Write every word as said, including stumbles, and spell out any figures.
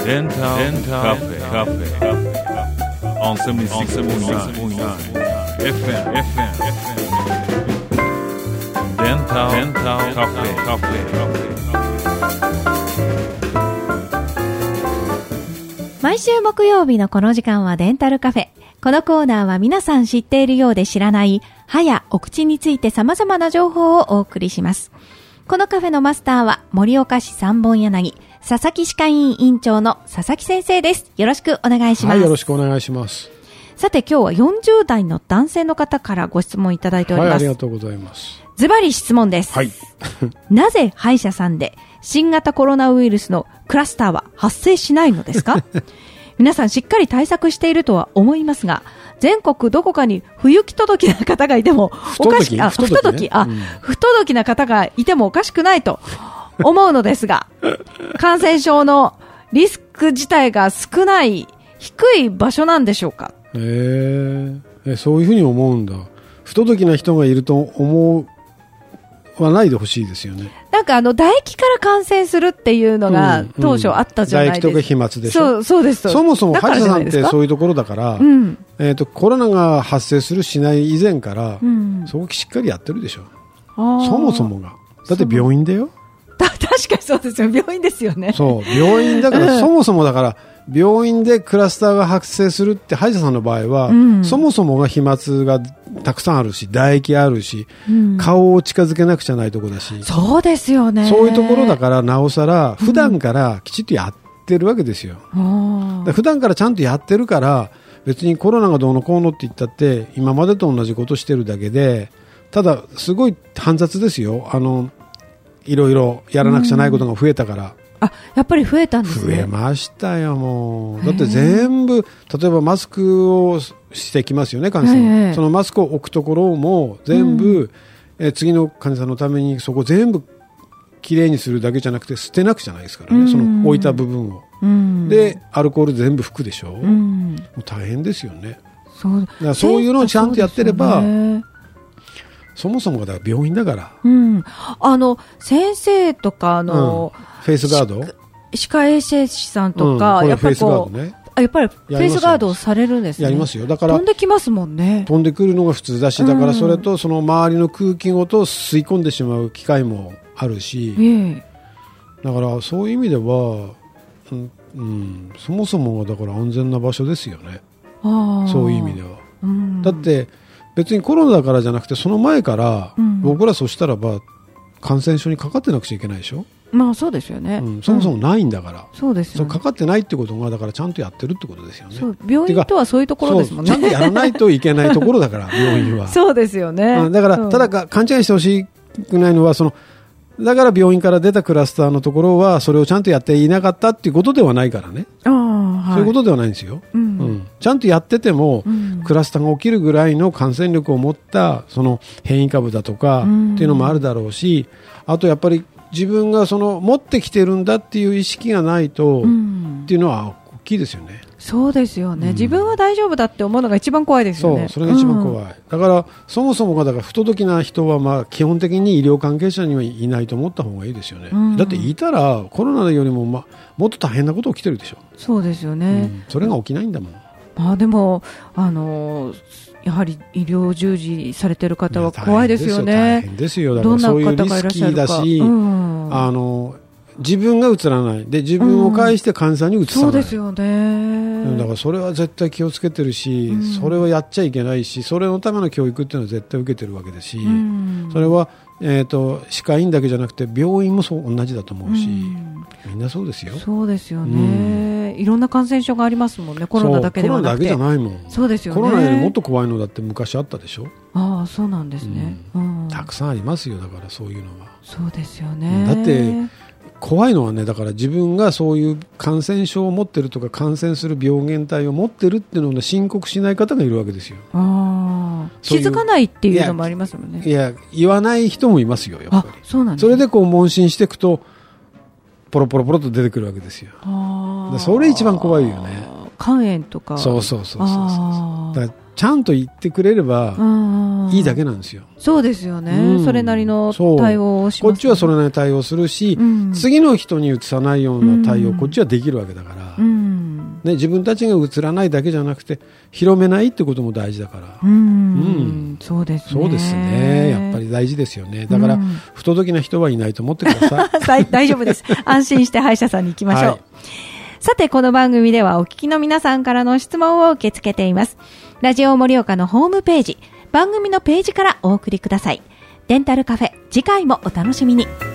デンタルカフェカフェ on セブンティーシックスポイントナイン エフエム エフエム デンタルカフェカフェ。 毎週木曜日のこの時間はデンタルカフェ。このコーナーは皆さん知っているようで知らない歯やお口について様々な情報をお送りします。このカフェのマスターは盛岡市三本柳佐々木歯科医院院長の佐々木先生です。よろしくお願いします。 はい、よろしくお願いします。 さて今日はよんじゅう代の男性の方からご質問いただいております。 はい、ありがとうございます。 ズバリ質問です。 はい。 なぜ歯医者さんで新型コロナウイルスのクラスターは発生しないのですか？皆さんしっかり対策しているとは思いますが、全国どこかに不行き届きな方がいてもおかしく、あ、不届き、あ、うん、不届きな方がいてもおかしくないと思うのですが、感染症のリスク自体が少ない低い場所なんでしょうか？ えー、えそういうふうに思うんだ。不届きな人がいると思うはないでほしいですよね。なんかあの唾液から感染するっていうのが当初あったじゃないですか。 唾液とか飛沫でしょ。 そう、そうです。 そもそも歯医者さんってそういうところだから、うん、えーと、コロナが発生するしない以前から、うん、そこしっかりやってるでしょ。そもそもが。だって病院だよ。 だ確かにそうですよ。病院ですよね。 そう、病院だから、うん、そもそもだから、病院でクラスターが発生するって歯医者さんの場合は、うん、そもそもが飛沫がたくさんあるし唾液あるし、うん、顔を近づけなくちゃないとこだし、 そうですよね。 そういうところだからなおさら普段からきちっとやってるわけですよ、うん、普段からちゃんとやってるから別にコロナがどうのこうのって言ったって今までと同じことしてるだけで、ただすごい煩雑ですよ。あのいろいろやらなくちゃないことが増えたから、うん、 あ、やっぱり増えたんですね。 増えましたよ。もうだって全部例えばマスクをしてきますよね、患者さん。そのマスクを置くところも全部、うん、え次の患者さんのためにそこ全部きれいにするだけじゃなくて捨てなくちゃないですからね、うん、その置いた部分を、うん、でアルコール全部拭くでしょ、うん、もう大変ですよね。 そうだからそういうのをちゃんとやってれば、そもそもがだから病院だから、 うん、あの先生とかあの、 うん、フェイスガード、 歯科衛生士さんとか、うん、やっぱりこう、ね、やっぱりフェイスガードをされるんですね。 やりますよ。だから飛んできますもんね。 飛んでくるのが普通だし、だからそれとその周りの空気ごと吸い込んでしまう機会もあるし、うん、だからそういう意味では、うんうん、そもそもはだから安全な場所ですよね。あ、そういう意味では、うん、だって別にコロナだからじゃなくてその前から、うん、僕らそしたらば感染症にかかってなくちゃいけないでしょ。 まあそうですよね、 うん、そもそもないんだから、 うん、そうですよね。 そうかかってないってことがだからちゃんとやってるってことですよね。 そう、病院とはそういうところですもんね。 ちゃんとやらないといけないところだから病院はそうですよね、 うん、だから、うん、ただか勘違いしてほしくないのはそのだから病院から出たクラスターのところはそれをちゃんとやっていなかったっていうことではないからね。あ、はい、そういうことではないんですよ、うんうん、ちゃんとやってても、うん、クラスターが起きるぐらいの感染力を持ったその変異株だとか、うん、っていうのもあるだろうし、あとやっぱり自分がその持ってきてるんだっていう意識がないと、うん、っていうのは大きいですよね。 そうですよね、うん、自分は大丈夫だって思うのが一番怖いですよね。 そう、それが一番怖い、うん、だからそもそもがだから不届きな人はまあ基本的に医療関係者にはいないと思った方がいいですよね、うん、だっていたらコロナよりも、まあ、もっと大変なこと起きてるでしょ。 そうですよね、うん、 それが起きないんだもん。 まあ、でもあのーやはり医療従事されている方は怖いですよね。 大変ですよ。だからそういうリスキーだし、うん、あの自分がうつらないで自分を介して患者さんにうつさない、うん、そうですよね。だからそれは絶対気をつけてるし、うん、それはやっちゃいけないし、それのための教育っていうのは絶対受けてるわけだし、うん、それは、えーと、歯科医院だけじゃなくて病院もそう同じだと思うし、うん、みんなそうですよ。 そうですよね、うん、いろんな感染症がありますもんね。コロナだけではなくて。 コロナだけじゃないもん。 そうですよね。 コロナよりもっと怖いのだって昔あったでしょ。 ああ、そうなんですね、 うんうん、たくさんありますよ。だからそういうのは。 そうですよね。 だって怖いのはね、だから自分がそういう感染症を持ってるとか感染する病原体を持ってるっていうのを申告しない方がいるわけですよ。あ、 気づかないっていうのもありますもんね。 いや、いや言わない人もいますよ、やっぱり。 あ、そうなんですね。 それでこう問診していくとポロポロポロと出てくるわけですよ。あ、それ一番怖いよね。 肝炎とか。 そうそうそうそうそう。だちゃんと言ってくれればいいだけなんですよ。 そうですよね、うん、それなりの対応をします、ね、 こっちはそれなりに対応するし、うん、次の人にうつさないような対応、うん、こっちはできるわけだから、うんね、自分たちがうつらないだけじゃなくて広めないってことも大事だから、 うんうん、そうですね。 そうですね、やっぱり大事ですよね。だから、うん、不届きな人はいないと思ってください大丈夫です。安心して歯医者さんに行きましょう、はい。さて、この番組ではお聞きの皆さんからの質問を受け付けています。ラジオ盛岡のホームページ、番組のページからお送りください。デンタルカフェ、次回もお楽しみに。